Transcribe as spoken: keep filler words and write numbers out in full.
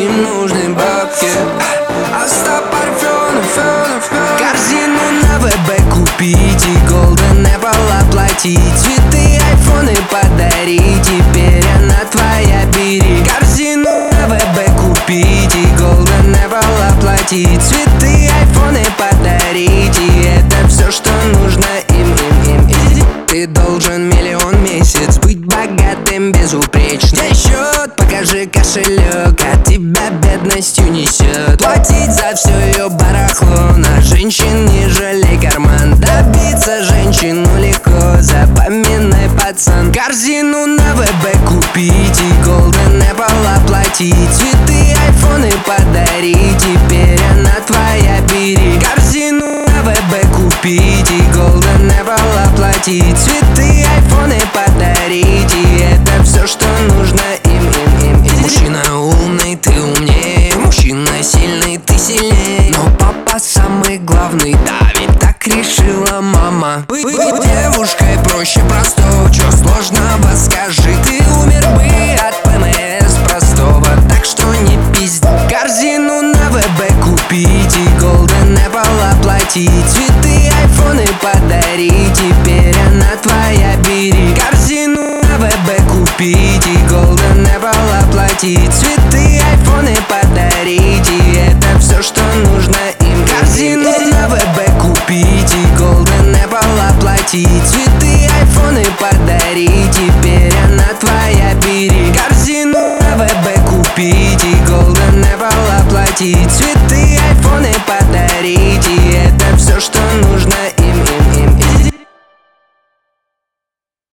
им нужны бабки. Оставь парфюм, фен, фен. Корзину на ВБ купить и Golden Apple оплатить. Цветы, айфоны подарить, теперь она твоя, бери. Корзину на ВБ купить и Golden Apple оплатить. Цветы, айфоны подарить, и это все, что нужно им, им, им, им. Ты должен миллион в месяц, быть богатым безупречно. Где счет? Покажи кошелек, от тебя бедностью несет. Платить за все ее барахло, на женщин не жалей карман. Добиться женщину легко, запоминай, пацан. Корзину на ВБ купить и Golden Apple оплатить. Цветы, айфоны подарить, теперь она твоя, бери. Корзину на ВБ купить и Golden Apple оплатить. Цветы, айфоны подарить, и это все, что нужно им, им, им, им. Мужчина умный, ты умнее. Мужчина сильный, ты сильнее. Но папа самый главный, да, ведь так решила мама. Быть девушкой проще простого, чё сложного скажи. Ты умер бы от ПМС простого, так что не пизди. Корзину на ВБ купить и Golden Apple оплатить. Цветы, айфоны подарить, теперь она твоя, бери. Корзину на ВБ купить и Golden Apple оплатить. Цветы, айфоны подарить, и это все, что нужно им. Корзину на ВБ купить и Golden Apple оплатить. Цветы, айфоны подарить, теперь она твоя, бери. Корзину на ВБ купить и Golden Apple оплатить. Цветы,